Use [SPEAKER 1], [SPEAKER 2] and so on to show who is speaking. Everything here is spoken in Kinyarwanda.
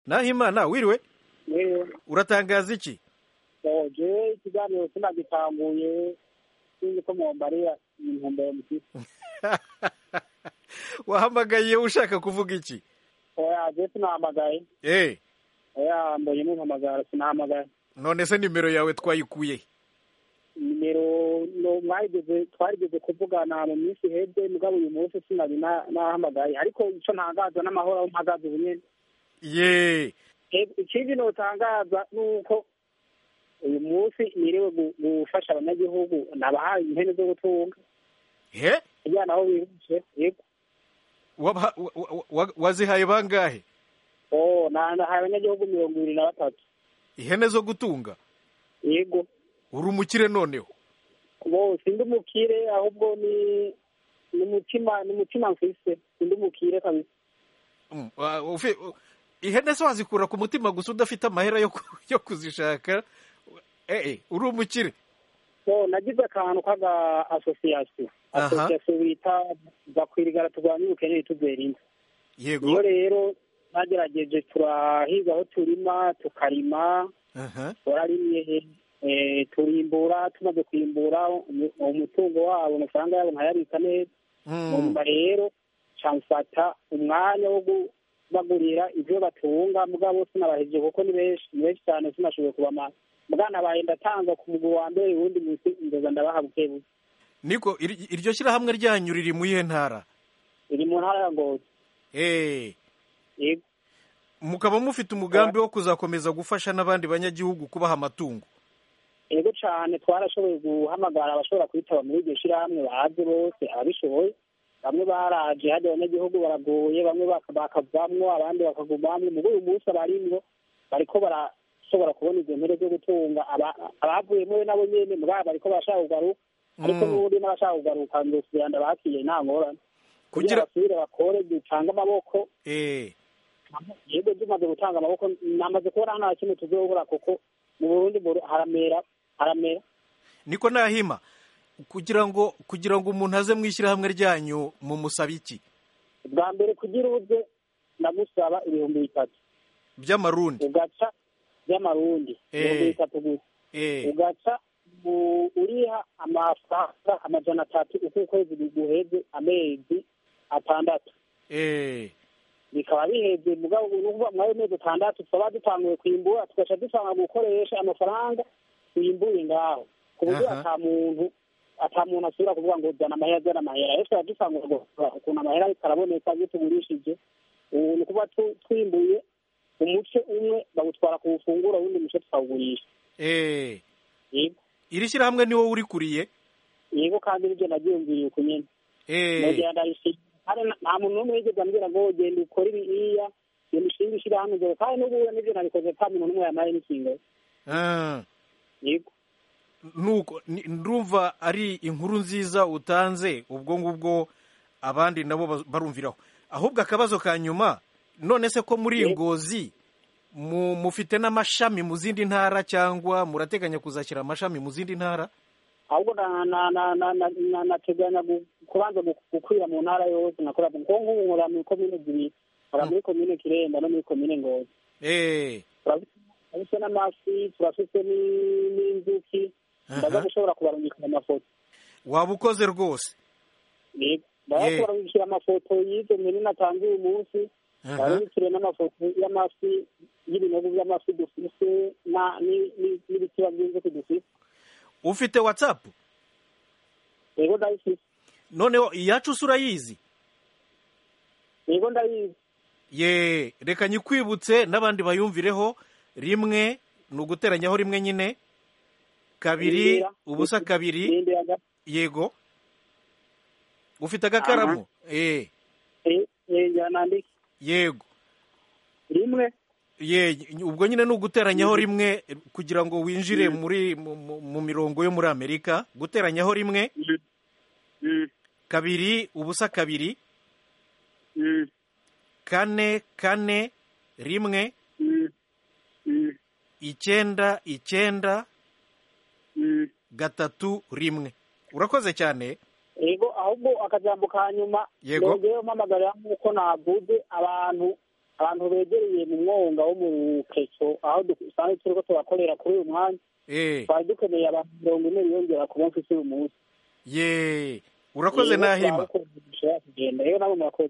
[SPEAKER 1] Nahimana wiriwe uratangaza iki?
[SPEAKER 2] je ikiganiro sinagitambuye sinzi ko mwombarira intumbero mufite.
[SPEAKER 1] Wahamagaye ushaka kuvuga iki?
[SPEAKER 2] Oya je sinahamagaye. Oya mbonye mumpamagara sinahamagaye.
[SPEAKER 1] None se nimero yawe twayikuye?
[SPEAKER 2] Nimero no twarigeze kuvugana mu minsi heze mugabo uyu munsi sinabi nahamagaye ariko ico ntangaza n'amahoro aho mpagaze ubunyene. Ikindi notangaza nuko uyu munsi niriwe gufasha abanyagihugu nabahaye impene zo gutunga. Kugira naho bihuse yego.
[SPEAKER 1] Wazihaye bangahe?
[SPEAKER 2] Nahaye abanyagihugu 23.
[SPEAKER 1] Ihene zo gutunga?
[SPEAKER 2] Yego.
[SPEAKER 1] Uri umukire noneho?
[SPEAKER 2] Sindi umukire ahubwo ni umutima mfise. Sindi umukire kabisa.
[SPEAKER 1] Ihene se wazikura ku mutima gusa udafite amahera yo kuzishaka? Uri umukire?
[SPEAKER 2] Nagize akantu kaga association bita bakwirigara turwanya ubukene tuzerinda.
[SPEAKER 1] Yego.
[SPEAKER 2] Iyo rero bagerageje turahiga aho turima tukarima. Turarimye turimbura tumaze kwimbura umutungo wabo amafaranga yabo nkayabika neza. Nyuma rero camfata umwanya wo bagurira ibyo batunga mugabo sinabaheje kuko ni benshi cyane sinashoboye kubamara. Mugana baye ndatanga ku mugwi wa mbere ubundi munsi indoza ndabaha bukebu.
[SPEAKER 1] Niko iryo shyirahamwe ryanyu riri mu iyihe ntara?
[SPEAKER 2] Iri mu ntara ya Ngozi. Yego.
[SPEAKER 1] Mukaba mufite umugambi wo kuzakomeza gufasha n'abandi banyagihugu kubaha amatungo?
[SPEAKER 2] Yego cyane twarashoboye guhamagara abashobora kwitaba muri iryo shyirahamwe baje bose abishoboye. Bamwe baraje hadi abanyagihugu baragoye bamwe bakavamwo abandi bakagumamwe mu uyu munsi abarimwo bariko barashobora kubona izo mpere zo gutunga abavuyemo nabo nyene mugabo bariko barashaka kugaruka ariko n'ubundi n'abashaka kugaruka ngo siyanda bakiye nta ngorane kugira basubire bakore dutanga amaboko. Yego dumaze gutanga amaboko namaze kubona nta kintu tuzobura kuko mu Burundi haramera.
[SPEAKER 1] Niko Nahima kugira ngo umuntu aze mwishyirahamwe ryanyu mu musaba iki?
[SPEAKER 2] Bwa mbere kugira uze nagusaba 3,000
[SPEAKER 1] by'amarundi.
[SPEAKER 2] Ugaca by'amarundi 3,000 gusa. Ugaca uriha amafaranga 300 uko kwezi guheze amezi 6. Bikaba biheze mugabo n'uvuga mwayo mezi 6 twaba dutanguye kwimbura tugaca dusanga gukoresha amafaranga twimbuye ngaho ku buryo atamuntu asubira kuvuga ngo jana amahera ese dusanga ukuntu amahera karaboneka iyo tugurishije ni kuba twimbuye umuce umwe bagutwara ku bufunguro ubundi muce tukawugurisha. Yego.
[SPEAKER 1] Iri shyirahamwe ni wowe urikuriye?
[SPEAKER 2] Yego kandi nibyo nabyumviriye uko nyene. Nta muntu n'umwe yigeze ambwira ngo genda ukore ibiriya genda ushinga ishyirahamwe ngo kandi n'ubu nibyo nabikoze nta muntu n'umwe yamaye n'ikinga. Yego.
[SPEAKER 1] Nuko ndumva ari inkuru nziza utanze ubwo ngubwo abandi nabo barumviraho. Ahubwo akabazo ka nyuma none se ko muri Ngozi mufite n'amashami mu zindi ntara cyangwa murateganya kuzashyira amashami mu zindi ntara?
[SPEAKER 2] Ahubwo nateganya kubanza gukwira mu ntara yose nakora kuko nk'ubu nkora muri komine zibiri nkora muri komine Kiremba no muri komine Ngozi. Turafite n'amafi turafite n'inzuki ndaza gushobora kubarungikira amafoto.
[SPEAKER 1] Waba ukoze rwose?
[SPEAKER 2] Yego. Ndaza kubarungikira amafoto y'izo mpene natanze uyu munsi. Barungikire n'amafoto y'amafi y'ibinogo by'amafi dufise n'ibitiba by'inzuki dufise.
[SPEAKER 1] Ufite WhatsApp?
[SPEAKER 2] Yego ndayifise.
[SPEAKER 1] Noneho iyacu urayizi?
[SPEAKER 2] Yego ndayizi.
[SPEAKER 1] Reka nyikwibutse n'abandi bayumvireho. Rimwe ni uguteranyaho rimwe nyine, 2 ubusa 2. Yego. Ufite agakaramu?
[SPEAKER 2] Nandike.
[SPEAKER 1] Yego.
[SPEAKER 2] Rimwe.
[SPEAKER 1] Ubwo nyine ni uguteranyaho rimwe kugira ngo winjire mu mirongo yo muri Amerika. Guteranyaho rimwe. 2 ubusa 2. 4 4 1. 9 3 1. Urakoze cyane.
[SPEAKER 2] Yego ahubwo akajambo ka nyuma
[SPEAKER 1] yego
[SPEAKER 2] mpamagara nk'uko navuze abantu abantu begereye mu mwonga wo mu Rukeso aho dusanzwe turiko turakorera kuri uyu mwanya twari dukeneye abantu 40 biyongera ku munsi uyu munsi.
[SPEAKER 1] Urakoze Nahima.
[SPEAKER 2] Rero nabo murakoze.